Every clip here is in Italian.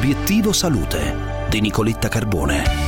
Obiettivo Salute di Nicoletta Carbone.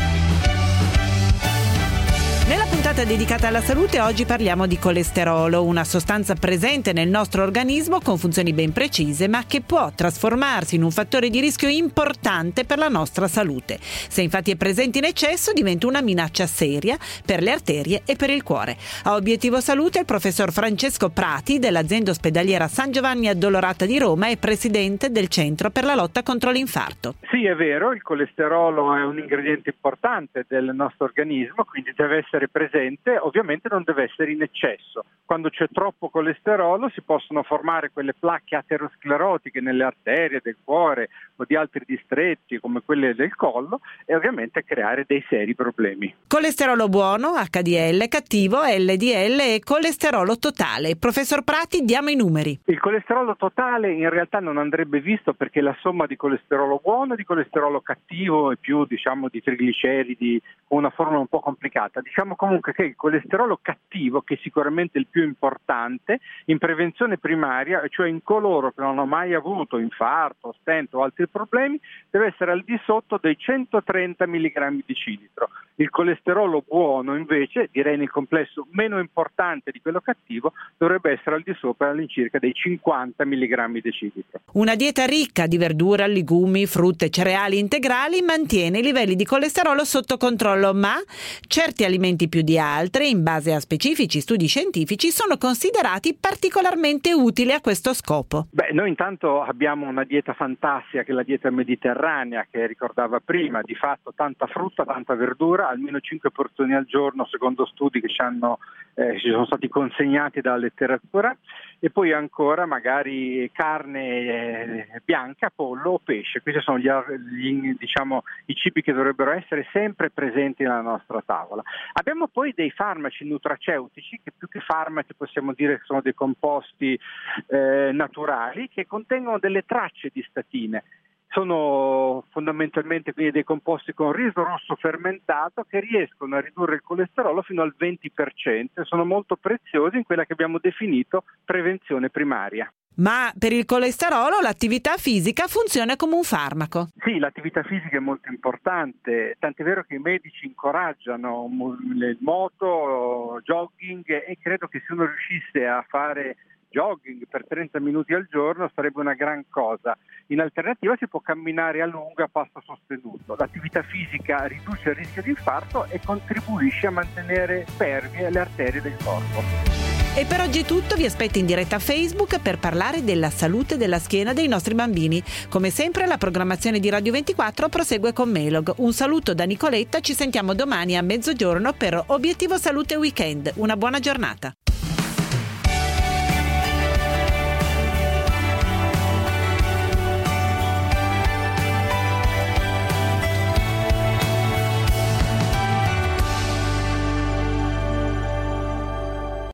Nella puntata dedicata alla salute oggi parliamo di colesterolo, una sostanza presente nel nostro organismo con funzioni ben precise, ma che può trasformarsi in un fattore di rischio importante per la nostra salute. Se infatti è presente in eccesso diventa una minaccia seria per le arterie e per il cuore. A Obiettivo Salute il professor Francesco Prati dell'azienda ospedaliera San Giovanni Addolorata di Roma è presidente del Centro per la lotta contro l'infarto. Sì, è vero, il colesterolo è un ingrediente importante del nostro organismo, quindi deve essere presente, ovviamente non deve essere in eccesso. Quando c'è troppo colesterolo si possono formare quelle placche aterosclerotiche nelle arterie del cuore o di altri distretti come quelle del collo e ovviamente creare dei seri problemi. Colesterolo buono, HDL, cattivo, LDL e colesterolo totale. Professor Prati, diamo i numeri. Il colesterolo totale in realtà non andrebbe visto perché la somma di colesterolo buono e di colesterolo cattivo è più di trigliceridi, una formula un po' complicata. Diciamo comunque che il colesterolo cattivo, che è sicuramente il più importante, in prevenzione primaria, cioè in coloro che non hanno mai avuto infarto, stent o altri problemi, deve essere al di sotto dei 130 mg di cilitro. Il colesterolo buono invece, direi nel complesso meno importante di quello cattivo, dovrebbe essere al di sopra all'incirca dei 50 mg di cilitro. Una dieta ricca di verdura, legumi, frutta e cereali integrali mantiene i livelli di colesterolo sotto controllo, ma certi alimenti più di altri, in base a specifici studi scientifici, sono considerati particolarmente utili a questo scopo. Noi intanto abbiamo una dieta fantastica che è la dieta mediterranea che ricordava prima, di fatto tanta frutta, tanta verdura, almeno 5 porzioni al giorno secondo studi che ci sono stati consegnati dalla letteratura, e poi ancora magari carne bianca, pollo o pesce. Questi sono i cibi che dovrebbero essere sempre presenti nella nostra tavola. Abbiamo poi dei farmaci nutraceutici che più che farmaci possiamo dire che sono dei composti naturali che contengono delle tracce di statine. Sono fondamentalmente quindi dei composti con riso rosso fermentato che riescono a ridurre il colesterolo fino al 20% e sono molto preziosi in quella che abbiamo definito prevenzione primaria. Ma per il colesterolo l'attività fisica funziona come un farmaco. Sì, l'attività fisica è molto importante, tant'è vero che i medici incoraggiano il moto, jogging, e credo che se uno riuscisse a fare jogging per 30 minuti al giorno sarebbe una gran cosa. In alternativa si può camminare a lungo a passo sostenuto. L'attività fisica riduce il rischio di infarto e contribuisce a mantenere ferme le arterie del corpo. E per oggi è tutto, vi aspetto in diretta a Facebook per parlare della salute della schiena dei nostri bambini. Come sempre la programmazione di Radio 24 prosegue con Melog. Un saluto da Nicoletta, ci sentiamo domani a mezzogiorno per Obiettivo Salute Weekend. Una buona giornata.